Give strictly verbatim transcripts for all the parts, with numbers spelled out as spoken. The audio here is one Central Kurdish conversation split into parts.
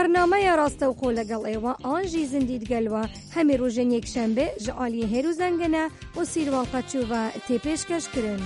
برنامه راستوخۆ لەگەڵ ئێوە ئانژی زیندید گەلوە هەمی ڕۆژێن یەکشەمبێ ji aliyê Hêrû Zengene û Sîrvan Qeçûva tê pêşkêşkirin.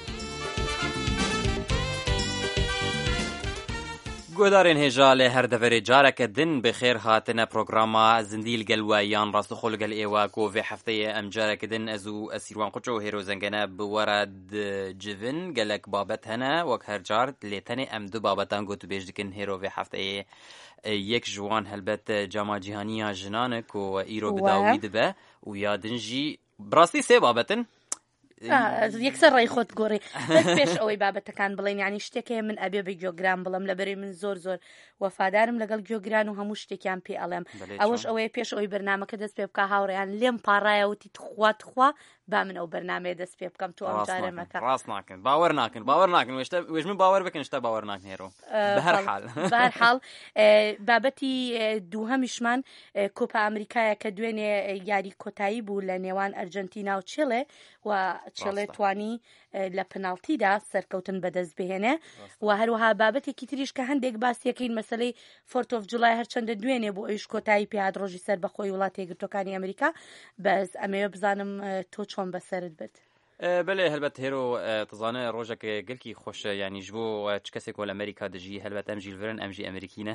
گۆدارên هێژا لێ هەردەڤەرێ جارێکە din bi xêr hatine programa Zindîl Gelwe yan rastixwe li gel êwa ku vê hefteyê em carekî din ez û Sîrvan Qeçû û Hêrû Zengene bi were dicivin gelek babet hene wek her car lê tenê em du babetan gotûbêj dikin hêro vê hefteyê yek ji wan helbet Cama Cîhaniya jinan e ku îro bi dawî dibe û ya din jî bi rastî sê babetin یەکسەر ڕێی خۆت گۆڕی پێش ئەوەی بابەتەکان بڵێن ینی شتێکەیە من ئەبێ بە گوێگران بڵم لەبەرێ من زۆر زۆر وەفادارم لەگەڵ گوێگران و هەموو شتێکیان پێ ئەڵێم ئەوەش ئەوەیە پێش ئەوەی بەرنامەکە دەست پێ بکە هاوڕێیان لێم پاڕایەوەتی تخوا تخوا با من ئەو بەرنامەیە دەست پێ بکەم تو ئەم جارەمەکە ڕاست ناکەن باوەڕ ناکەن باوەڕ ناکەن وێژ من باوەڕ بکەن شتا باوەڕ ناکەن هێرۆ بە هەر حاڵ بە هەر حاڵ بابەتی دووهەمیشمان کۆپا ئەمریکایە کە دوێنێ یاری کۆتایی بوو لە نێوان ئەرجەنتینا و چیلێ و چیلێ توانی لە پناڵتیدا سەرکەوتن بەدەست بهێنێ و هەروەها بابەتێکی تریش کە هەندێک باسیەکەین مەسەلەی فۆرت ئۆف جوڵای هەرچەندە دوێنێ بۆ ئەویش کۆتایی پێهات ڕۆژی سەر بەخۆی وڵاتی یەکگرتووەکانی ئەمریکا بەس ئەمەوێ بزانم تۆ چۆن بەسەرت بێت بله هەلبەت هێرۆ تزانە ڕۆژێکە گەلکی خۆشە یانیش بۆ چ کەسێک لە ئەمریکا دژی هەلبەت ئەم ژیلڤرن ئەمژی ئەمریکینە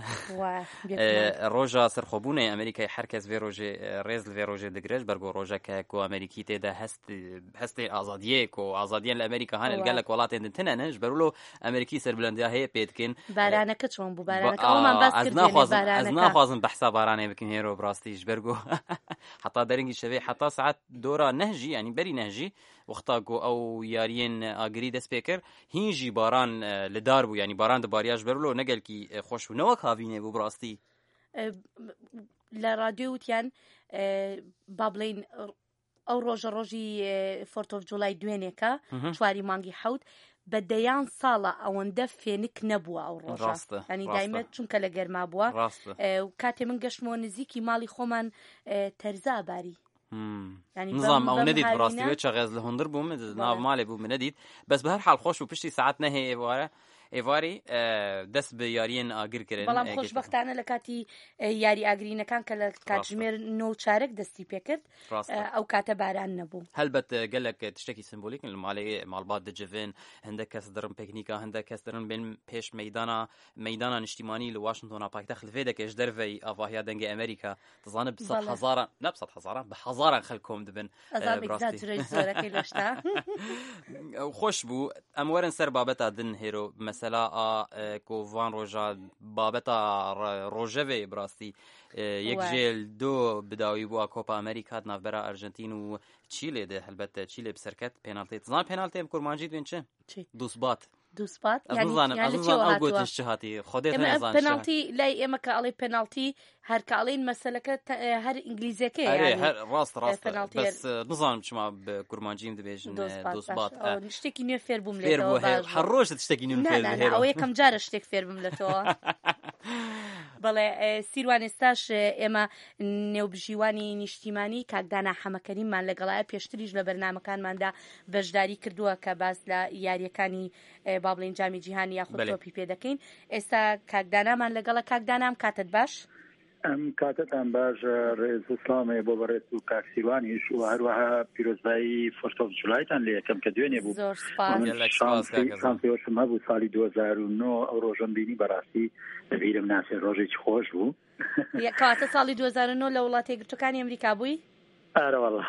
ڕۆژە سەرخۆبوونەی ئەمریکای هەرکەس vê ڕۆژێ ڕێز لێ ڕۆژێ دەگرێت بەرگۆ ڕۆژەکە کۆ ئەمریکی تێدا هەست هەستێ ئازادیەک و ئازادیان لە ئەمریکا هەن گەلک وڵاتێن تنەنەش بەرولۆ ئەمریکی سەربلندیا هەیە پێ بکەن بارانەکە چۆن بوو بارانەکەمان باس کردێنە ناخوازم بەحسا بارانێ بکەین هێرۆ بڕاستیش بەرگۆ حتا دەرەنگی شەوێ حتا سعات دۆرە نەهژی ینی بەری نەهژی وەختا گۆ ئەو یاریên ئاگری دەست پێ کرد هینژی باران لەدار بوو ینی باران دەباریاش بەرلۆ نەگەلکی خۆشبوونەوە کاڤینێ بوو بڕاستی لە رادیۆ وتیان با بڵێن ئەو ڕۆژە ڕۆژی فۆرت ئۆف جوڵای دوێنێکە چواری مانگی حەوت بە دەیان ساڵە ئەوەندە فێنک نەبووە ئەو ڕۆژە ینی دایمەت چونکە لە گەرما بووە کاتێ من گەشتمەوە نزیکی ماڵی خۆمان تەرزا باری نظام ئەو نەدیت بڕاستیوێت چە غێز لە هەندر بووم ناو مالێ بوو من نەدیت بەس بە هەر حاڵ خۆش و پشتی سعات نەهەیە ئێوارە ئێواری دەست بە یاریên ئاگر کردن بەڵام خۆشبەختانە لە کاتی یاری ئاگرینەکان کە لە کاتژمێر نۆ چارەک دەستی پێکرد ئەو کاتە باران نەبوو هەلبەت گەلک تشتێکی سمبولیکن لە ماڵێ ماڵبات دەجڤن هەندێک کەس دەرن پێکنیکە هەندێک کەس دەرن بێن پێش مەیدانە مەیدانە نیشتیمانی لە واشنگتۆنا پایتەخت لەوێ دەکەش دەرڤەی ئاڤاهیا دەنگی ئەمریکا دەزانە بسەد هەزاران نە بسەد هەزاران بە هەزاران خەڵک کۆم دەبن خۆش بوو ئەم وەرن سەر بابەتا دن هێرۆ مەسەلا کۆڤان ڕۆژە بابەتە ڕۆژەوێ بڕاستی یەک ژێل دۆ بداوی بووە کۆپا ئەمریکات ناوبەرە ئەرژەنتین و چیلێ دێ هەلبەت چیلێ بسەرکەت پێناڵتی زان پێناڵتێ کورمانجی دوێن چ دووسبات دووسبات هاتی خودێت پێناڵتی لای ئێمە کە ئەڵێ پێناڵتی هەر کاڵین مەسەلەکە هەر ئینگلیزیەکە ڕاست ڕاست بەس نزانم چما بە کورمانجیم دەبێژن دووسبات شتێکی نوێ فێر بووم لێ هەر ڕۆژت شتێکی نوێ فێر ئەو یەکەم جارە شتێک فێر بم لە تۆ بەڵێ سیروان ئێستاش ئێمە نێوبژیوانی نیشتیمانی کاکدانا حەمەکەریمان لەگەڵایە پێشتریش لە بەرنامەکانماندا بەشداری کردووە کە باس لە یاریەکانی با بڵێن جامی جیهانی یاخود تۆپی پێ دەکەین ئێستا کاکدانامان لەگەڵە کاکدانام کاتت باش ئەم کاتتان باش ڕێز سلامێ بۆ بەڕێز و کاکسیوانیش و هەروەها پیرۆزبایی فۆرت ئۆف جوڵایتان لێ یەکەم کە دوێنێ بوو شانسیۆشم هەبوو ساڵی دوو هەزار و نۆ ئەو ڕۆژەم بینی بەڕاستی دەبیرم ناسێ ڕۆژێکی خۆش بوو کاتە ساڵی دوو هەزار و نۆ لە وڵاتی یەکگرتووەکانی ئەمریکا بووی ئارە وەڵڵا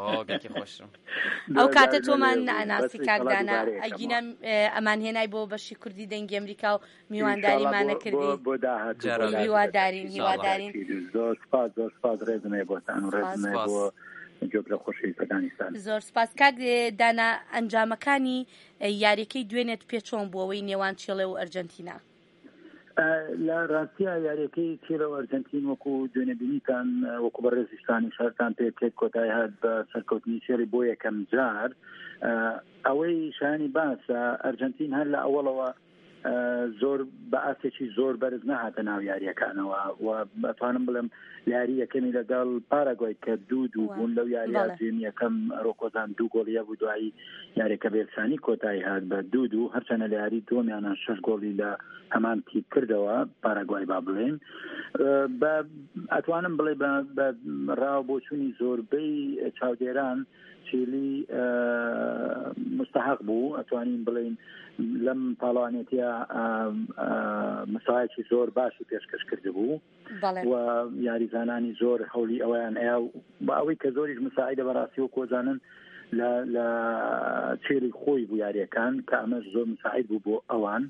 ئەو کاتە تۆمان ناناسی کاکدانا ئەگینە ئەمان هێنای بۆ بەشی کوردی دەنگی ئەمریکا و میوانداریمانە کردی بۆ داهاتوو هیوادارین هیوادارین زۆر سپاس زۆر سپاس ڕێزمێ بۆتان و ڕێزمێ بۆ گوێ لە خۆشەویستەکانیستان زۆر سپاس کاک دانا ئەنجامەکانی یاریەکەی دوێنێت پێ چۆن بووەوەی نێوان چیلێ و ئەرجەنتینا لە ڕاستیە یاریەکەی چیلە و ئەرجەنتین وەکو دوێنێبینیتان وەکو بە ڕێزیشتانی شارتان پێ بکرێت کۆتایی هات بە سەرکەوتنی سێری بۆ یەکەم جار ئەوەی شانی باسە ئەرجەنتین هەر لە ئەوڵەوە زۆر بە ئاستێکی زۆر بەرز نەهاتە ناو یاریەکانەوە و بەتوانم بڵێم یاری یەکەمی لەگەڵ پاراگوای کە دوو دوو بوون لەو یاریە دوێنی یەکەم ڕۆکۆزان دوو گۆڵیە بوو دوایی یاریەکە بێرسانی کۆتایی هات بە دوو دوو هەرچەنە لە یاری دووەمیانە شەش گۆڵی لە هەمان تیپ کردەوە پاراگوای با بڵێن بە ئەتوانم بڵێ بە ڕاو بۆچوونی زۆربەی چاودێران چیلی مستحق بوو ئەتوانین بڵێن لەم پاڵوانێتیە مستەوایەکی زۆر باشی پێشکەش کرده بوو و یاریزانانی زۆر هەولی ئەویان ئەیا بە ئەوەی کە زۆریش مساعدە بەڕاستی و کۆزانن لە چێری خۆی بوو یاریەکان کە ئەمەش زۆر مساعد بوو بۆ ئەوان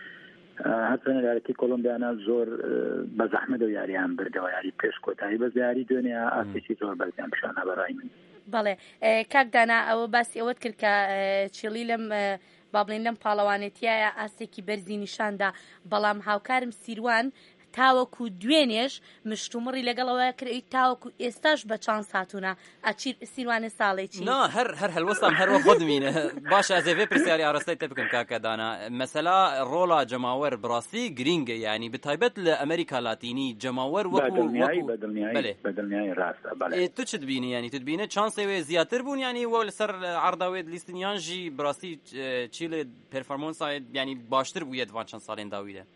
هەرچەنە یاریەکەی کۆلۆمبیانە زۆر بە زەحمەت و یاریان بردەوە یاری پێش کۆتایی بەس یاری دوێنێ ئاستێکی زۆر بەرزیان پیشانە بەڕای من. بەڵێ کاک دانا ئەوە باسی ئەوەت کرد کە چێلی لەم با بڵێن لەم پاڵەوانێتیایە ئاستێکی بەرزی نیشاندا بەڵام هاوکارم سیروان تاوەکو دوێنێش مشتومڕی لەگەڵەوە کردی تاوەکو ئێستاش بە چانس هاتوونە ئاچیر سیروانە ساڵێکی نا هەر هەر هەلوەستام هەروە خۆدمینە باشە ئەزێ پرسیاری ئاڕاستەی تێ بکەم کاکە دانا مەسەلا ڕۆڵا جەماوەر بڕاستی گرینگە یعنی بتایبەت لە ئەمریکا لاتینی جەماوەر وەکو بەدڵنیایی ڕاستە بەڵێ تو چت بینی یعنی تو بینە چانسێ زیاتر بوون یعنی وە لەسەر عەرداوێت لیستنیانژی بڕاستی چیلێ پێرفۆرمانسای یعنی باشتر بوویە دوان چەند ساڵێن داویدە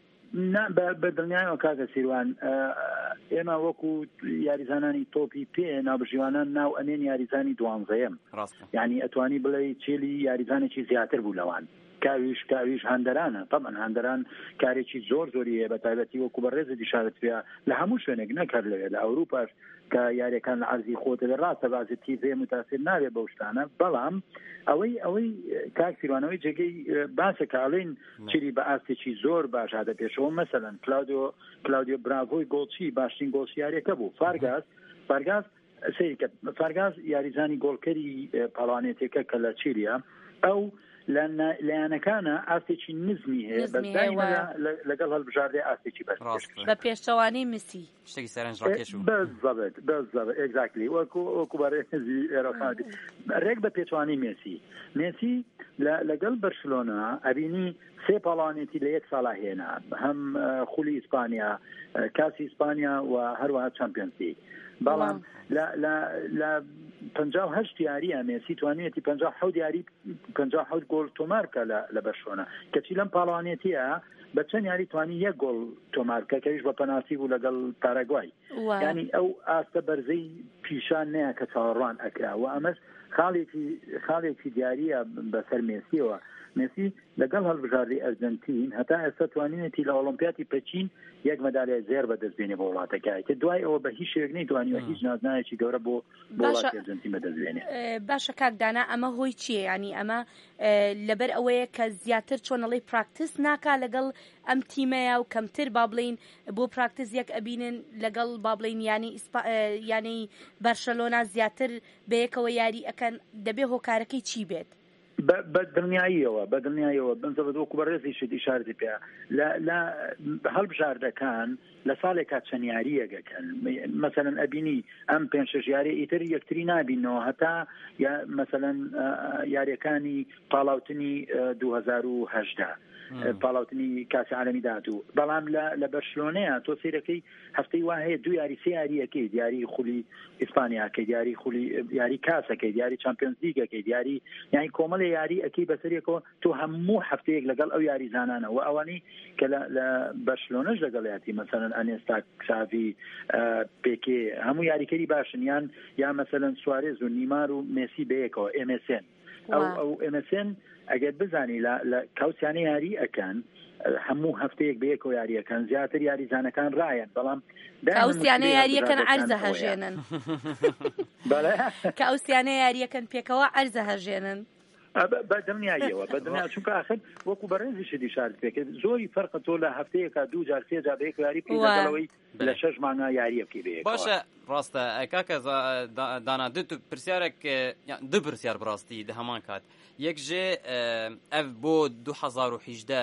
بە دڵنیایەوە کاکە سیروان ئێمە وەکو یاریزانانی تۆپی پێ ناوبژیوانان ناو ئەنێن یاریزانی دوانزەیەم یعنی ئەتوانی بڵێ چێلی یاریزانێکی زیاتر بوو لەوان کاویش کاویش هەندەرانە طبعا هەندەران کارێکی زۆر زۆری هەیە بە تایبەتی وەکو بە ڕێزە دیشارت پێ لە هەموو شوێنێک نەکرد لەوێ لە ئەوروپاش کە یاریەکان لە عەرزی خۆتە ڕاستە بازی تیڤێ متاسر نابێت بەو شتانە بەڵام ئەوەی ئەوەی کاک سیروانەوەی جێگەی باسە کاڵین چیری بە ئاستێکی زۆر باش هاتە پێشەوە مەسەلەن کلاودیۆ کلاودیۆ براڤۆی گۆڵچی باشترین گۆڵسیارێکە بوو فارگاس فارگاس سەیرکە فارگاس یاریزانی گۆڵکەری پاڵوانێتێکە کە لە چیریە ئەو لایەنەکانە ئاستێکی نزمی هەیە بەدایمە لەگەڵ هەڵبژاردەی ئاستێکی بەرز بە پێشچەوانی مسی شتێکی سەرنج ڕاکێش بوو بەزەبێت بەزەبێت ئێگزاکتلی وەکو وەکو بەڕێزی ئێرەخادی ڕێک بە پێچوانی مێسی مێسی لەگەڵ بەرشلۆنا ئەبینی سێ پاڵانێتی لە یەک ساڵا هێنا هەم خولی ئیسپانیا کاسی ئیسپانیا و هەروەها چەمپیۆنز لیگ بەڵام لە پەنجا و هەشت یاریە مێسی توانێتی پەنجا و حەوت یاری پەنجا و حەوت گۆڵ تۆمارکە لە بەرشلۆنا کەچی لەم پاڵانێتیە بە چەند یاری توانی یەک گۆڵ تۆمارکە کەویش بە پەناسی بوو لەگەڵ پاراگوای یعنی ئەو ئاستە بەرزەی پیشان نەیە کە چاوەڕوان ئەکرا و ئەمەش خاڵێکی خاڵێکی دیاریە بەسەر مێسیەوە مێسی لەگەڵ هەڵبژاردەی ئەرجەنتین هەتا ئێستا توانێتی لە ئۆلۆمپیاتی پەکین یەک مەدالیای زێر بەدەستبێنێ بۆ وڵاتەکەی دوای ئەوە بە هیچ شێوەیەک نەیتوانیوە هیچ نازنایەکی گەورە بۆ وڵاتی ئەرجەنتین بەدەستبێنێ. باشە کاک دانا ئەمە هۆی چییە ینی ئەمە لەبەر ئەوەیە کە زیاتر چۆنەڵی پراکتس ناکا لەگەڵ ئەم تیمەیە و کەمتر با بڵین بۆ پراکتس یەک ئەبینن لەگەڵ با بڵین ینی ینی بەرشەلۆنا زیاتر بەیەکەوە یاری ئەکەن دەبێ هۆکارەکەی چی بێت؟ بە دڵنیاییەوە بە دڵنیاییەوە بنزەوە وەکو بە ڕێزی شت ئیشارەتی پێ لە هەڵبژاردەکان لە ساڵێکا چەند یاریەکەن مەسەلەن ئەبینی ئەم پێنج شەش یاری ئیتر یەکتری نابینەوە هەتا یا مەسەلەن یاریەکانی پاڵاوتنی دوو هەزار و هەژدە پاڵاوتنی کاسی عالەمی داهاتوو بەڵام لە بەرشلۆنەیە تۆ سیرەکەی هەفتەی وا هەیە دوو یاری سێ یاریەکەی دیاری خولی ئیسپانیاکەی دیاری خولی یاری کاسەکەی دیاری چەمپیۆنز لیگەکەی دیاری یعنی کۆمەڵی یاری ئەکەی بەسەرێکەوە تۆ هەموو هەفتەیەک لەگەڵ ئەو یاری زانانە و ئەوانەی کە لە بەرشلۆنەش لەگەڵیاتی مەسەلەن ئەنێستا کساڤی پێکێ هەموو یاریکەری باشن یان یا مەسەلەن سوارێز و نیمار و مێسی بەیەکەوە ئێم ئێس ئێن ئەو ئەو ئێم ئێس ئێن ئەگەر بزانی لە کاوسیانە یاری ئەکەن هەموو هەفتەیەک بەیەکەوە یاریەکەن زیاتر یاریزانەکان ڕایەن بەڵام کاوسیانە یاریەکەن عەرزە هەژێنن کاوسیانە یاریەکەن پێکەوە عەرزە هەژێنن بە دڵنیاییەوە بە دڵنیا چونکە ئاخر وەکو بەڕێزی شتی شارت پێکرد زۆری فەرقە تۆ لە هەفتەیەکە دوو جار سێ جار بەیەک یاری پێدەگەڵەوەی لە شەش مانگا یاریە بکەی بەیەک باشە ڕاستە کاکە دانا دو پرسیارێک دو پرسیار بڕاستی دە هەمان کات یەک ژێ ئەف بۆ دوو حەزار و هەژدە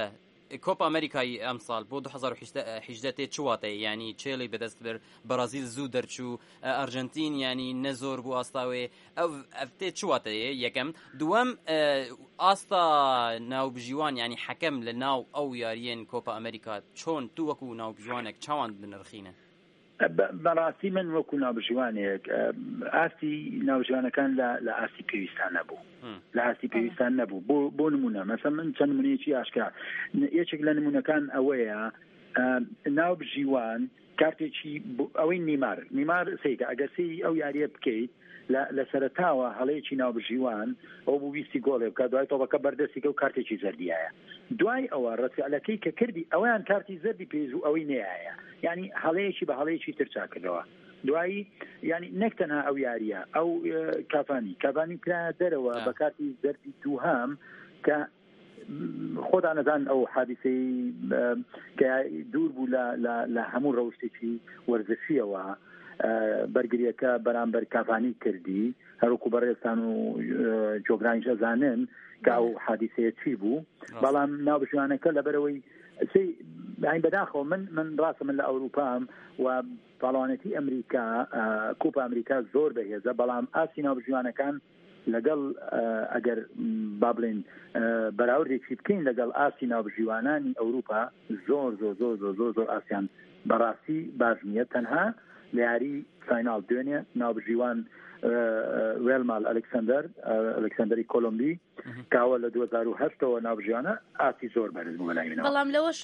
کۆپ ئەمریکای ئەم ساڵ بۆ دو هەزار و هەژدە تێ چواتەیە یعنی چێلی بەدەست بر بەرازیل زوو دەرچوو ئەرجنتین ینی نەزۆر بوو ئاستاوێ ئەو تێ چواتەیە یەکەم دووەم ئاستا ناوبژیوان ینی حەکەم لە ناو ئەو یاریێن کۆپە ئەمریکا چۆن تو وەکو ناوبژوانێک چاوان بنرخینە بەڕاستی من وەکو ناوبژوانێک ئاستی ناوبژوانەکان لە ئاستی پێویستان نەبوو لە ئاستی پێویستان نەبوو بۆ بۆ نمونە مەسەڵەن من چەند نمونەیەکی ئاشکرا یەکێک لە نمونەکان ئەوەیە ناوبژیوان کارتێکی ئەوەی نیمار نیمار سێکە ئەگەر سێری ئەو یاریە بکەیت لە سەرەتاوە هەڵەیەکی ناوبژیوان ئەو بوو ویستی گۆڵێ بکات دوای تۆپەکە بەردەستیکە و کارتێکی زەردیایە دوای ئەوە ڕەتفعلەکەی کە کردی ئەویان کارتی زەردی پێویست و ئەوەی نەیایە یعنی هەڵەیەکی بە هەڵەیەکی تر چاکردەوە دوایی ینی نەک تەنها ئەو یاریە ئەو کافانی کافانی کرا دەرەوە بە کارتی زەردی دووهام کە خۆدا نەزان ئەو حادیسەی کە دوور بوو لە هەموو ڕەوشتێکی وەرزشیەوە بەرگریەکە بەرامبەر کافانی کردی هەروکو بەڕێستان و جۆگرانیش ئەزانن کە ئەو حادیسەیە چی بوو بەڵام ناوبژوانەکە لەبەرەوەی این بەداخەوە من من ڕاستە من لە ئەوروپام و پاڵەوانەتی ئەمریکا کۆپە ئەمریکا زۆر بەهێزە بەڵام ئاسی ناوبژوانەکان لەگەڵ ئەگەر با بڵێن بەراوردێکی بکەین لەگەڵ ئاسی ناوبژیوانانی ئەوروپا زۆر زۆر زۆر زۆر زۆر زۆر ئاسیان بەڕاستی باش نییە تەنها لە یاری فایناڵ دوێنێ ناوبژیوان وێلمال ئەلکسەندەر ئەلکسەندەری کۆلۆمبی کاوە لە دوو هەزار و هەشتەوە ناوبژیوانە ئاسی زۆر بەرز بوو بەلای منەوە بەڵام لەوەش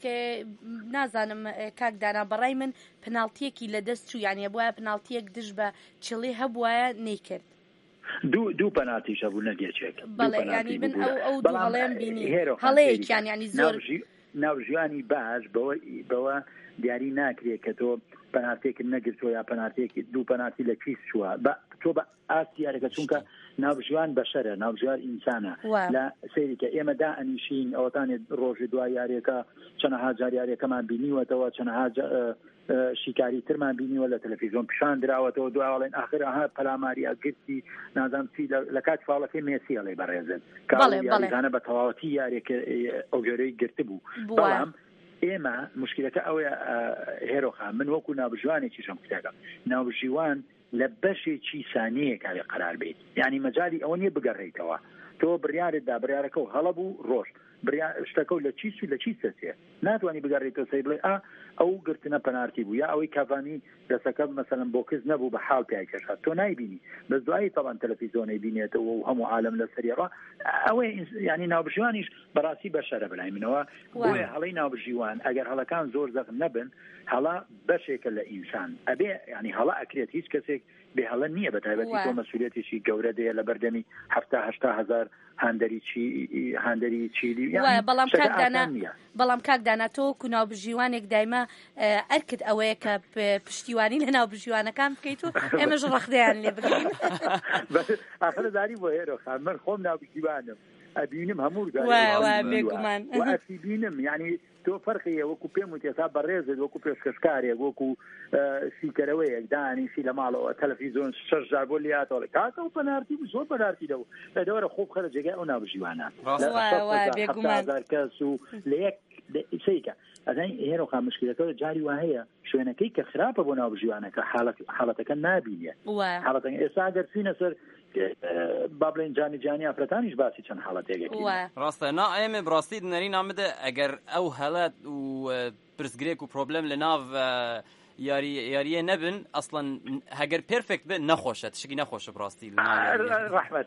نازانم کاک دانا بەڕای من پناڵتیەکی لە دەست چوو یانە بووە پناڵتیەک دژ بە چڵێ هەبووە نەیکرد دوو دوو پەنالتیش هەبوو نەدیەچێک بەڵێ ینی من ئەو ئەو دوو هەڵەیەم بینی هەڵەیەکیان ینی زۆر ناوژیانی باش بەوە بەوە دیاری ناکرێت کە تۆ پەنالتیەکت نەگرتووە یا پەنالتیەکی دوو پەنالتی لە کیس چووە تۆ بە ئاستی یاریەکە چونکە ناوژیوان بەشەرە ناوژیوان ئینسانە لە سەیریکە ئێمە دا ئەنیشین ئەوەتانێت ڕۆژی دوای یاریەکە چەندەها جار یاریەکەمان بینیوەتەوە چەندەها شیکاری ترمان بینیوە لە تەلەڤیزیۆن پیشان دراوەتەوە دوایڵێن ئاخر ئەها پەلاماریە گرتی نازانم چی لە کاتی فاڵەکەی مێسی هەڵێ بەڕێزن کاڵیانە بە تەواوەتی یاریەکە ئەو جۆرەی گرتبوو بەڵام ئێمە مشکلەکە ئەوەیە هێرۆخان من وەکو ناوبژوانێکی شەم کوتاکە ناوبژیوان لە بەشێکی سانیەکاوێ قرار بێت یعنی مەجای ئەوە نییە بگەڕێیتەوە تۆ بڕیارتدا بڕیارەکە و هەڵە بوو ڕۆژ شتەکە و لە چیس و لە چی سەسێ ناتوانانی بگەڕێتەوە سەی بڵێ ئا ئەو گرتنە پەنارتی بوو یا ئەوەی کافانی دەسەکە مەسەلەن بۆ کەس نەبوو بە حاڵ پیای کەشات تۆ نایبینی بەس دوایی تەوان تەلەڤیزیۆنەی بینێتەوە و هەموو عالم لە سەریڕا ئەوەی ینی ناوبژیوانیش بەڕاستی بەشەرە بەلای منەوە بۆیە هەڵەی ناوبژیوان ئەگەر هەڵەکان زۆر زەخم نەبن هەڵا بەشێکە لە ئینسان ئەبێ ینی هەڵا ئەکرێت هیچ کەسێک بێ هەڵە نییە بە تایبەتی تۆ مەسئولیەتێکی گەورە دەیە لە بەردەمی هەفتا هەشتا هەزار هاندەری چی هاندەری چیلی بەڵام کاکدانا بەڵام کاکدانا تۆ کو ناوبژیوانێک دایما ئەرکت ئەوەیە کە پشتیوانی لە ناوبژیوانەکان بکەیت و ئێمەش ڕەخدەیان لێ بگرین ئاخرەداری بۆ هێرۆخان من خۆم ناوبژیوانم ئەبینم هەموو بێگومان ئەسی بینم یعنی تۆ فەرقیە وەکو پێم وتی ئێستا بەڕێزت وەکو پێشکەشکارێک وەکو سیکەرەوەیەک دانیشی لە ماڵەوە تەلەڤیزیۆن شەش جار بۆ لاتەوەڵێ کاتە و پەنارتی زۆر پەنارتی دەو لە دەوەرە خۆب خەرە جێگای ئەو ناوبژیوانە کەس و لە یەک سیکە ئەزای هێرۆخان مشکلەکە جاری وا هەیە شوێنەکەی کە خراپە بۆ ناوبژیوانەکە حاڵەتەکە نابینێ حاڵەتەکە ئێستا گەر چینە سەر با بڵێن جانی جانی ئافرەتانیش باسی چەند حاڵەتێکی ڕاستە نا ئێمە بڕاستی نەری نامدە ئەگەر ئەو هەڵەت و پرسگرێک و پرۆبلەم لە ناو یاری یاریە نەبن ئەسڵەن هەگەر پێرفێکت بن نەخۆشە تشکی نەخۆشە بڕاستی ڕەحمەت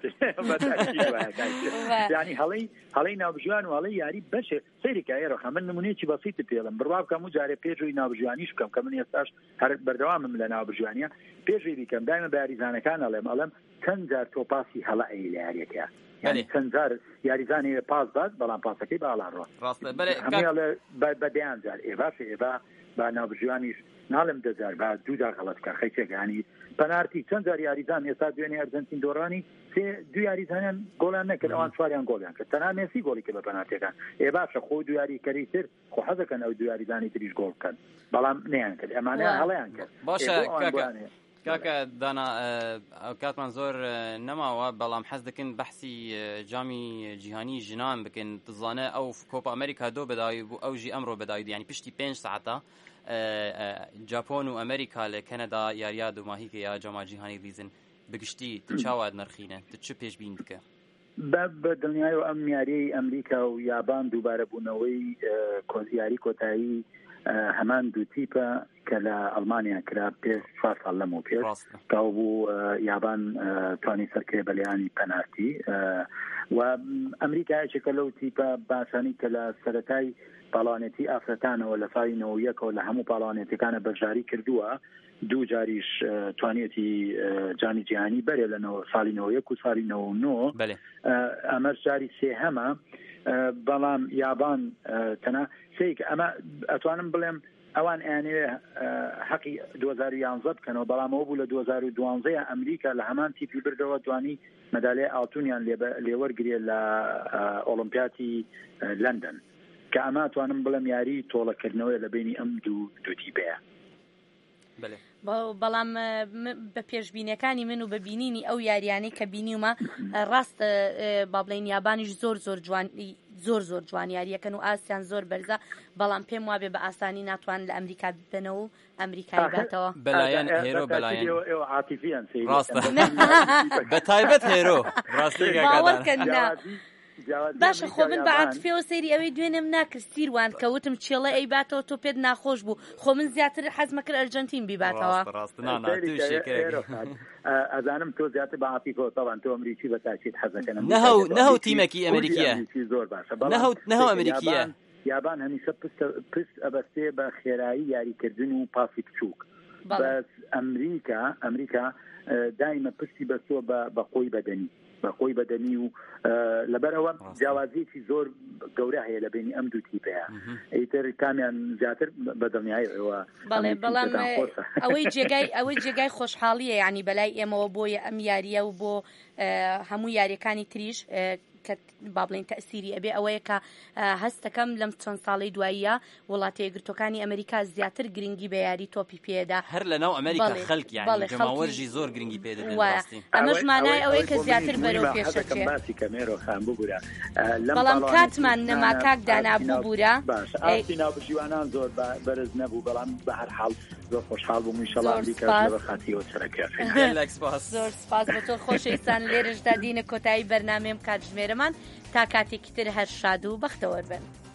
ینی هەڵەی هەڵەی ناوبژیوان و هەڵەی یاری بەشێ سەیرێکە ئێرەخە من نمونەیەکی بەسیتت پێڵم بڕوا بکەم و جارێ پێشووی ناوبژیوانیش بکەم کە من ئێستاش هەر بەردەوامم لە ناوبژیوانیە پێشوی بیکەم دایمە بە یاریزانەکان ئەڵێم ئەڵێم چەند جار تۆ پاسی هەڵە ئەی لە یاریەکە یعنی چەند جار یاریزانی پاس بات بەڵام پاسەکەی باڵاڕۆ بەدەیان جار ئێ باشە ئێبا با ناوبژیوانیش ناڵم دەجار با دووجار غەڵەتکە خەیچێکانی پەنارتی چەند جار یاریزان ئێستا دوێنێ ئەرجەنتین دۆڕانی سێ دوو یاریزانیان گۆڵیان نەکرد ئەوان چواریان گۆڵیان کرد تەنها مێسی گۆڵی کرد بە پەنارتیەکان ئێ باشە خۆ دو یاریکەری تر خۆ حەزەکەن ئەو دو یاریزانی تریش گۆڵ بکەن بەڵام نەیان کرد ئەمانە هەڵەیان کرد باشە کاکە دانا کاتمان زۆر نەماوە بەڵام حەز دەکەن بەحسی جامی جیهانی ژنان بکەن دزانە ئەو کۆپا ئەمریکا دۆ بەداوی بوو ئەو ژی ئەمڕۆ بەداوی ینی پشتی پێنج ساعتە جاپۆن و ئەمریکا لە کەنەدا یاریا دوماهیکە یا جاما جیهانی دیزن بگشتی چاوات نرخینە چ پێشبین دکە بە دڵنیایەوە ئەم یاریەی ئەمریکا و یابان دووبارە بوونەوەی کۆزیاری کۆتایی هەمان دوو تیپە کە لە ئەڵمانیا کرا پێ چوار ساڵ لەمەوە پێش کاو بوو یابان توانی سەرکرێ بەلایانی پەنارتی و ئەمریکایەکێکە لەو تیپە باسانی کە لە سەرەتای پاڵانێتی ئافرەتانەوە لە ساڵی نەوە یەکەوە لە هەموو پاڵانێتەکانە بەشداری کردووە دوو جاریش توانێتی جامی جیهانی بەرێ لەنەوە ساڵی نەوە یەک و ساڵی نەوە نۆ ئەمەش جاری سێهەمە بەڵام یابان تەنە سێک ئەمە ئەتوانم بڵێم ئەوان ئەیانەوێ حەقی دوو هەزار و یانزە بکەنەوە بەڵام ئەوە بوو لە دوو هەزار و دوانزە ئەمریکا لە هەمان تیپی بردەوە دوانی مەدالیای ئاڵتونیان لێوەرگرێ لە ئۆلۆمپیاتی لەندەن کە ئەمە توانم بڵێم یاری تۆڵەکردنەوەی لە بینی ئەم دوو دوو تیپەیە بەڵام بە پێشبینیەکانی من و بە بینینی ئەو یاریانەی کە بینیومە ڕاستە با بڵێن یابانیش زۆر زۆر جوان زۆر زۆر جوان یاریەکەن و ئاسیان زۆر بەرزە بەڵام پێم وابێ بە ئاسانی ناتوان لە ئەمریکا بنەوە و ئەمریکای باتەوە بەلایەن هێرۆ بەلایەن عاتیفیان ڕاستە بە تایبەت هێرۆ ڕاستیگەکەدان باشە خۆ من بە عاتفێەوە سەیری ئەوەی دوێنێم ناکرد سیروان کەوتم چێڵە ئەی باتەوە تۆ پێت ناخۆش بوو خۆ من زیاتر حەزمە کرد ئەرجەنتین بیباتەوە ئەزانم تۆ زیاتر بە عاتیفەوە تاوان تۆ ئەمریکی بە تاکید حەزەکەن نەهەو تیمێکی ئەمریکیە زۆر باشە نەهەو ئەمریکیە یابان هەمیشە پست ئەبەستێ بە خێرایی یاریکردن و پاسی بچووک بەس ئەمریکا ئەمریکا دایمە پستی بەستۆ بە خۆی بەدەنی بە خۆی بەدەنی و لەبەرەوە جیاوازیەکی زۆر گەورە هەیە لە بینی ئەم دوو تیپەیە ئیتر کامیان زیاتر بەدڵنیایەوە بەڵێ بەڵام ئەوەی جێگای ئەوەی جێگای خۆشحاڵیە یعنی بەلای ئێمەوە بۆیە ئەم یاریە و بۆ هەموو یاریەکانی تریش کە با بڵێن تەسیری ئەبێ ئەوەیە کە هەستەکەم لەم چەند ساڵی دواییە وڵاتە یەکگرتوەکانی ئەمریکا زیاتر گرنگی بە یاری تۆپی پێدا هەر لەناو ئەمریکا خەڵک یعنی جەماوەرژی زۆر گرنگی پێدەدەن ئەمەش مانای ئەوەیە کە زیاتر بەرەو پێشەچێ بەڵام کاتمان نەما کاک دانا بووبورە ناوبژیوانان زۆر بەرز نەبوو بەڵام بە هەر حاڵ زۆر خۆشحاڵ بووم ئینشەڵڵا ئەمریکا بە خاتیەوە چرەکە زۆر سپاس بۆ تۆ خۆشەویستان لێرەشدا دینە کۆتایی بەرنامەیەم کاتژمێرەمان تا کاتێکی تر هەر شاد و بەختەوەربن.